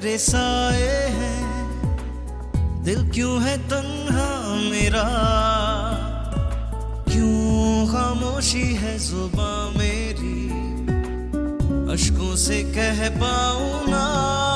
तेरे साए हैं, दिल क्यों है तन्हा मेरा, क्यों खामोशी है जुबां मेरी, अश्कों से कह पाऊं ना।